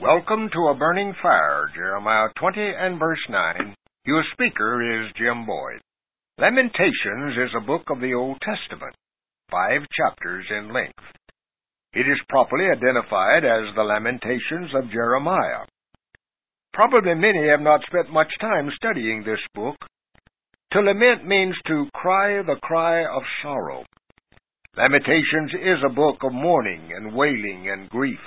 Welcome to A Burning Fire, Jeremiah 20 and verse 9. Your speaker is Jim Boyd. Lamentations is a book of the Old Testament, 5 chapters in length. It is properly identified as the Lamentations of Jeremiah. Probably many have not spent much time studying this book. To lament means to cry the cry of sorrow. Lamentations is a book of mourning and wailing and grief.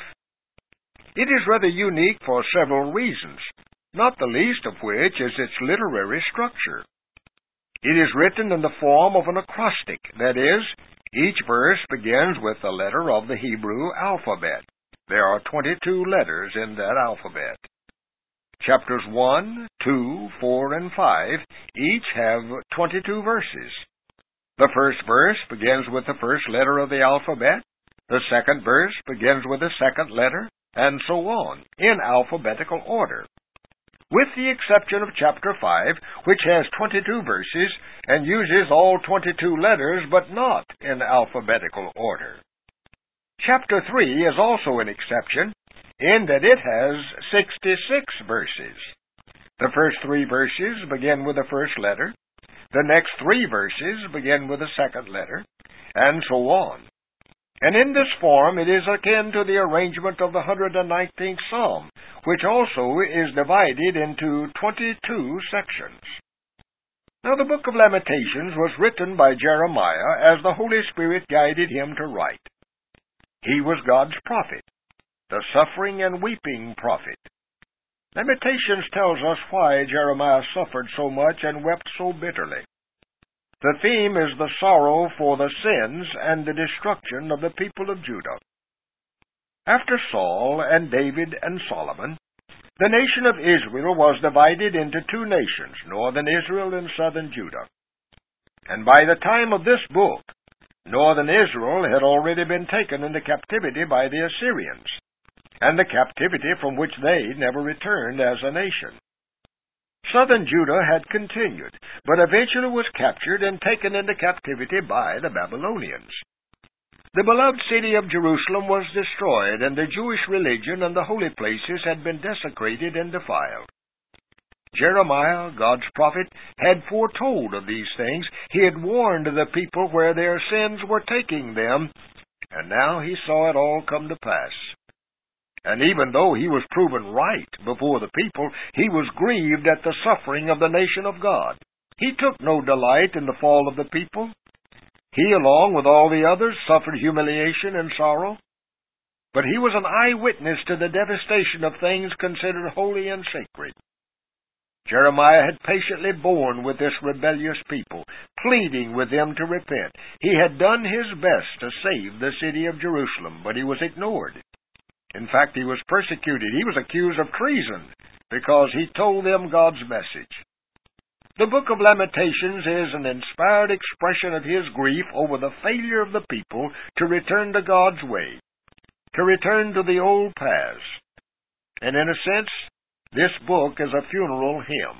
It is rather unique for several reasons, not the least of which is its literary structure. It is written in the form of an acrostic, that is, each verse begins with a letter of the Hebrew alphabet. There are 22 letters in that alphabet. Chapters 1, 2, 4, and 5 each have 22 verses. The first verse begins with the first letter of the alphabet, the second verse begins with the second letter, and so on, in alphabetical order, with the exception of chapter 5, which has 22 verses and uses all 22 letters, but not in alphabetical order. Chapter 3 is also an exception, in that it has 66 verses. The first 3 verses begin with the first letter, the next 3 verses begin with the second letter, and so on. And in this form it is akin to the arrangement of the 119th Psalm, which also is divided into 22 sections. Now the book of Lamentations was written by Jeremiah as the Holy Spirit guided him to write. He was God's prophet, the suffering and weeping prophet. Lamentations tells us why Jeremiah suffered so much and wept so bitterly. The theme is the sorrow for the sins and the destruction of the people of Judah. After Saul and David and Solomon, the nation of Israel was divided into 2 nations, northern Israel and southern Judah. And by the time of this book, northern Israel had already been taken into captivity by the Assyrians, and the captivity from which they never returned as a nation. Southern Judah had continued, but eventually was captured and taken into captivity by the Babylonians. The beloved city of Jerusalem was destroyed, and the Jewish religion and the holy places had been desecrated and defiled. Jeremiah, God's prophet, had foretold of these things. He had warned the people where their sins were taking them, and now he saw it all come to pass. And even though he was proven right before the people, he was grieved at the suffering of the nation of God. He took no delight in the fall of the people. He, along with all the others, suffered humiliation and sorrow. But he was an eyewitness to the devastation of things considered holy and sacred. Jeremiah had patiently borne with this rebellious people, pleading with them to repent. He had done his best to save the city of Jerusalem, but he was ignored. In fact, he was persecuted. He was accused of treason because he told them God's message. The book of Lamentations is an inspired expression of his grief over the failure of the people to return to God's way, to return to the old paths. And in a sense, this book is a funeral hymn.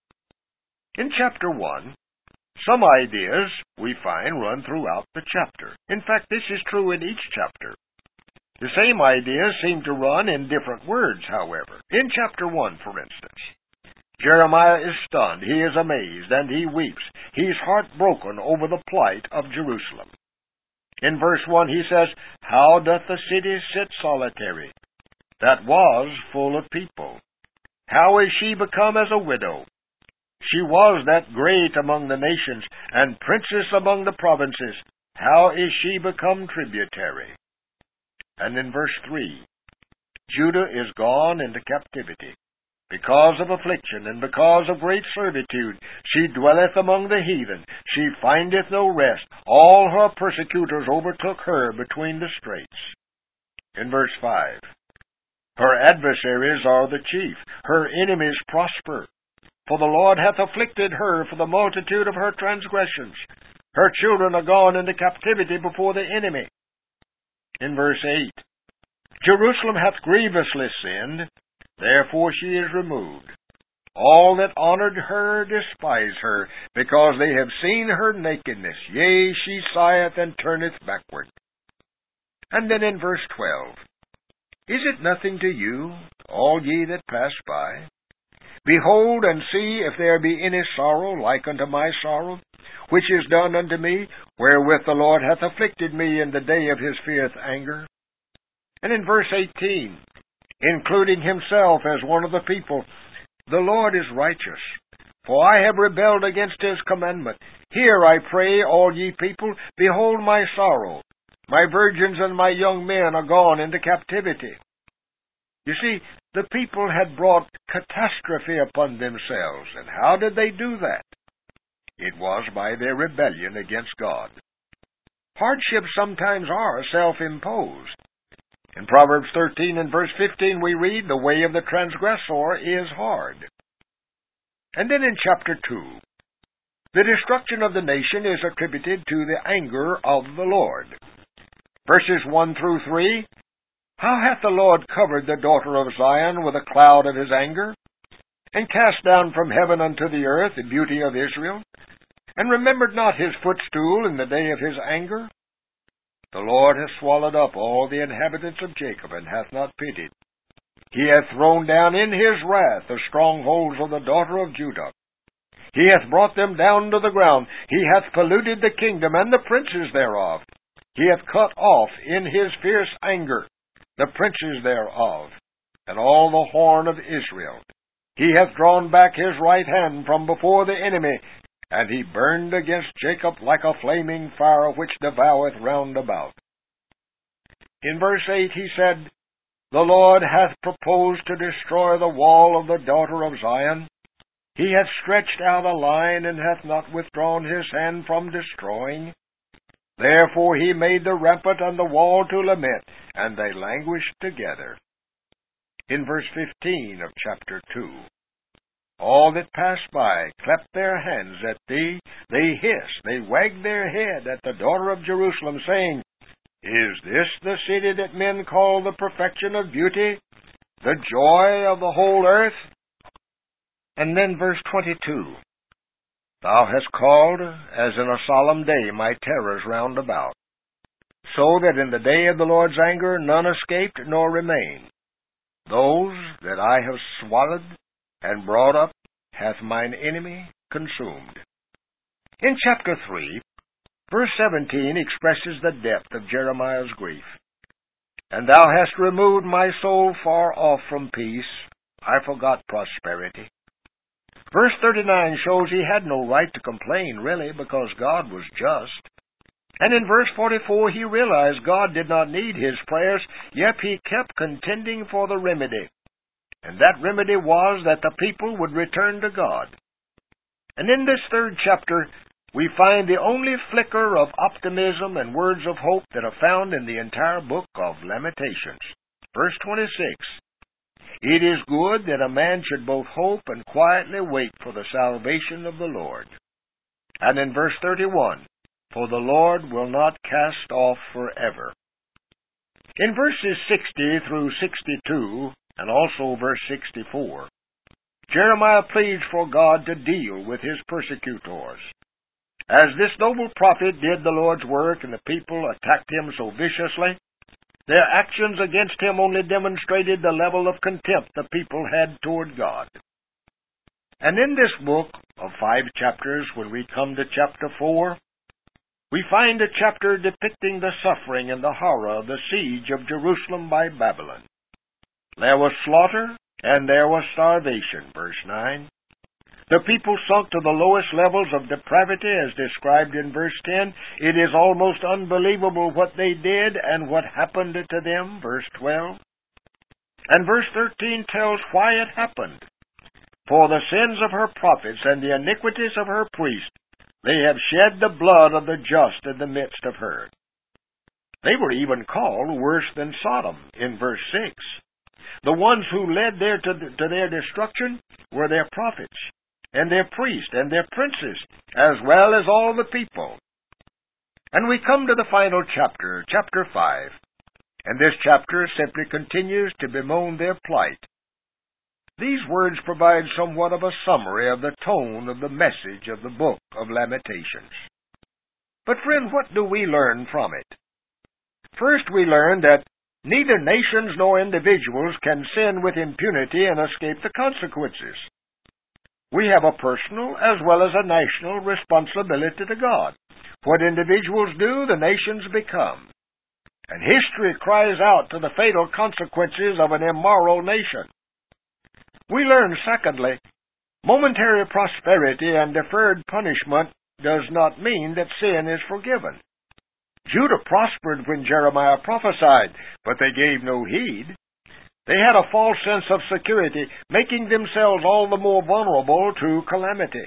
In chapter 1, some ideas we find run throughout the chapter. In fact, this is true in each chapter. The same ideas seem to run in different words, however. In chapter 1, for instance, Jeremiah is stunned, he is amazed, and he weeps. He's heartbroken over the plight of Jerusalem. In verse 1 he says, "How doth the city sit solitary, that was full of people? How is she become as a widow? She was that great among the nations, and princess among the provinces. How is she become tributary?" And in verse 3, "Judah is gone into captivity, because of affliction, and because of great servitude. She dwelleth among the heathen. She findeth no rest. All her persecutors overtook her between the straits." In verse 5, "Her adversaries are the chief. Her enemies prosper. For the Lord hath afflicted her for the multitude of her transgressions. Her children are gone into captivity before the enemy." In verse 8, "Jerusalem hath grievously sinned, therefore she is removed. All that honored her despise her, because they have seen her nakedness. Yea, she sigheth and turneth backward." And then in verse 12, "Is it nothing to you, all ye that pass by. Behold and see if there be any sorrow like unto my sorrow, which is done unto me, wherewith the Lord hath afflicted me in the day of his fierce anger. And in verse 18, including himself as one of the people, the Lord is righteous, for I have rebelled against his commandment. Hear, I pray, all ye people, behold my sorrow. My virgins and my young men are gone into captivity. You see, the people had brought catastrophe upon themselves, and how did they do that? It was by their rebellion against God. Hardships sometimes are self-imposed. In Proverbs 13 and verse 15 we read, the way of the transgressor is hard. And then in chapter 2, the destruction of the nation is attributed to the anger of the Lord. Verses 1 through 3, how hath the Lord covered the daughter of Zion with a cloud of his anger, and cast down from heaven unto the earth the beauty of Israel, and remembered not his footstool in the day of his anger? The Lord hath swallowed up all the inhabitants of Jacob, and hath not pitied. He hath thrown down in his wrath the strongholds of the daughter of Judah. He hath brought them down to the ground. He hath polluted the kingdom and the princes thereof. He hath cut off in his fierce anger the princes thereof, and all the horn of Israel. He hath drawn back his right hand from before the enemy, and he burned against Jacob like a flaming fire which devoureth round about. In verse 8 he said, the Lord hath proposed to destroy the wall of the daughter of Zion. He hath stretched out a line, and hath not withdrawn his hand from destroying. Therefore he made the rampart and the wall to lament, and they languished together. In verse 15 of chapter 2, all that pass by clapped their hands at thee, they hissed, they wagged their head at the daughter of Jerusalem, saying, is this the city that men call the perfection of beauty, the joy of the whole earth? And then verse 22, thou hast called, as in a solemn day, my terrors round about, so that in the day of the Lord's anger none escaped nor remained. Those that I have swallowed and brought up hath mine enemy consumed. In chapter 3, verse 17 expresses the depth of Jeremiah's grief. And thou hast removed my soul far off from peace. I forgot prosperity. Verse 39 shows he had no right to complain, really, because God was just. And in verse 44 he realized God did not need his prayers, yet he kept contending for the remedy. And that remedy was that the people would return to God. And in this third chapter, we find the only flicker of optimism and words of hope that are found in the entire book of Lamentations. Verse 26, it is good that a man should both hope and quietly wait for the salvation of the Lord. And in verse 31, for the Lord will not cast off forever. In verses 60 through 62, and also verse 64, Jeremiah pleads for God to deal with his persecutors. As this noble prophet did the Lord's work and the people attacked him so viciously, their actions against him only demonstrated the level of contempt the people had toward God. And in this book of 5 chapters, when we come to chapter 4, we find a chapter depicting the suffering and the horror of the siege of Jerusalem by Babylon. There was slaughter and there was starvation, verse 9. The people sunk to the lowest levels of depravity as described in verse 10. It is almost unbelievable what they did and what happened to them, verse 12. And verse 13 tells why it happened. For the sins of her prophets and the iniquities of her priests, they have shed the blood of the just in the midst of her. They were even called worse than Sodom in verse 6. The ones who led there to their destruction were their prophets, and their priests, and their princes, as well as all the people. And we come to the final chapter, chapter 5, and this chapter simply continues to bemoan their plight. These words provide somewhat of a summary of the tone of the message of the book of Lamentations. But friend, what do we learn from it? First, we learn that Neither nations nor individuals can sin with impunity and escape the consequences. We have a personal as well as a national responsibility to God. What individuals do, the nations become. And history cries out to the fatal consequences of an immoral nation. We learn, secondly, momentary prosperity and deferred punishment does not mean that sin is forgiven. Judah prospered when Jeremiah prophesied, but they gave no heed. They had a false sense of security, making themselves all the more vulnerable to calamity.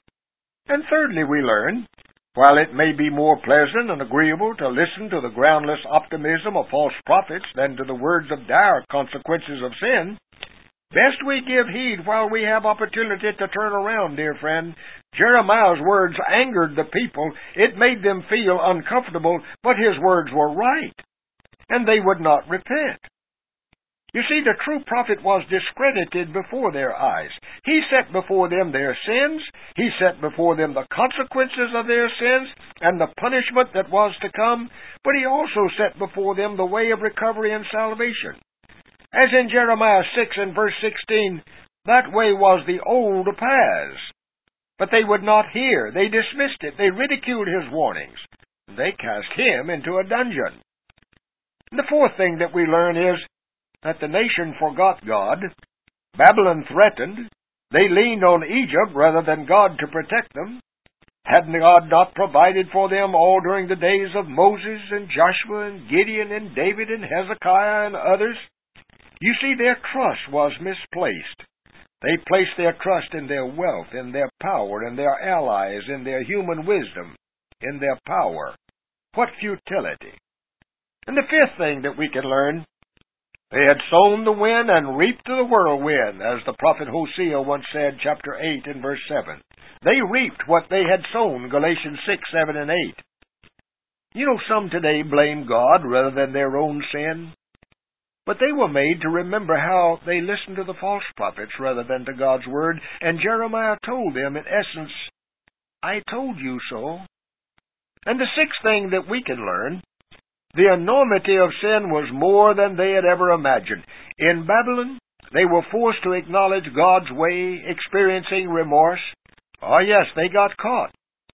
And thirdly, we learn, while it may be more pleasant and agreeable to listen to the groundless optimism of false prophets than to the words of dire consequences of sin, best we give heed while we have opportunity to turn around, dear friend. Jeremiah's words angered the people. It made them feel uncomfortable, but his words were right, and they would not repent. You see, the true prophet was discredited before their eyes. He set before them their sins. He set before them the consequences of their sins and the punishment that was to come, but he also set before them the way of recovery and salvation. As in Jeremiah 6 and verse 16, that way was the old paths. But they would not hear. They dismissed it. They ridiculed his warnings. They cast him into a dungeon. And the fourth thing that we learn is that the nation forgot God. Babylon threatened. They leaned on Egypt rather than God to protect them. Had God not provided for them all during the days of Moses and Joshua and Gideon and David and Hezekiah and others? You see, their trust was misplaced. They placed their trust in their wealth, in their power, in their allies, in their human wisdom, in their power. What futility! And the fifth thing that we can learn, they had sown the wind and reaped the whirlwind, as the prophet Hosea once said, chapter 8 and verse 7. They reaped what they had sown, Galatians 6, 7, and 8. You know, some today blame God rather than their own sin. But they were made to remember how they listened to the false prophets rather than to God's word, and Jeremiah told them, in essence, I told you so. And the sixth thing that we can learn, the enormity of sin was more than they had ever imagined. In Babylon, they were forced to acknowledge God's way, experiencing remorse. Oh yes, they got caught.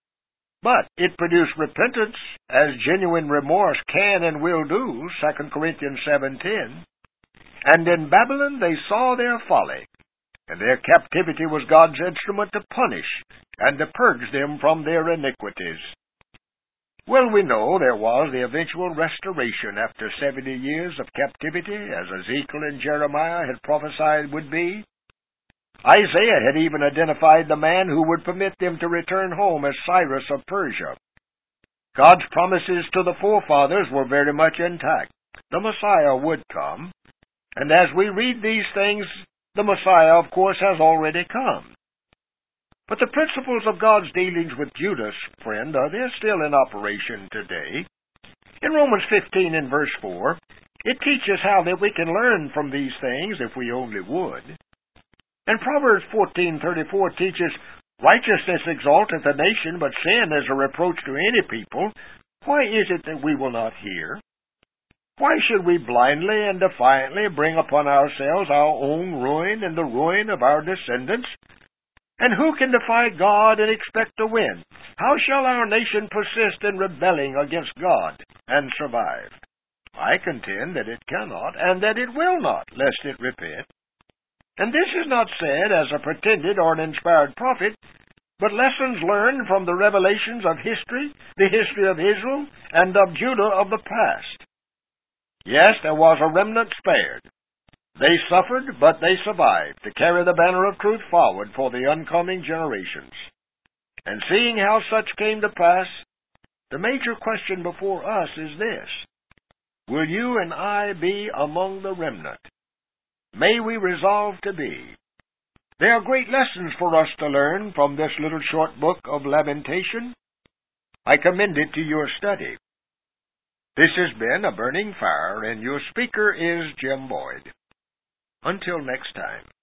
But it produced repentance, as genuine remorse can and will do, 2 Corinthians 7:10. And in Babylon they saw their folly, and their captivity was God's instrument to punish and to purge them from their iniquities. Well, we know there was the eventual restoration after 70 years of captivity, as Ezekiel and Jeremiah had prophesied would be. Isaiah had even identified the man who would permit them to return home as Cyrus of Persia. God's promises to the forefathers were very much intact. The Messiah would come. And as we read these things, the Messiah, of course, has already come. But the principles of God's dealings with Judah, friend, they're still in operation today. In Romans 15 and verse 4, it teaches how that we can learn from these things if we only would. And Proverbs 14:34 teaches, righteousness exalteth a nation, but sin is a reproach to any people. Why is it that we will not hear? Why should we blindly and defiantly bring upon ourselves our own ruin and the ruin of our descendants? And who can defy God and expect to win? How shall our nation persist in rebelling against God and survive? I contend that it cannot, and that it will not, lest it repent. And this is not said as a pretended or an inspired prophet, but lessons learned from the revelations of history, the history of Israel, and of Judah of the past. Yes, there was a remnant spared. They suffered, but they survived to carry the banner of truth forward for the oncoming generations. And seeing how such came to pass, the major question before us is this: will you and I be among the remnant? May we resolve to be. There are great lessons for us to learn from this little short book of Lamentation. I commend it to your study. This has been A Burning Fire, and your speaker is Jim Boyd. Until next time.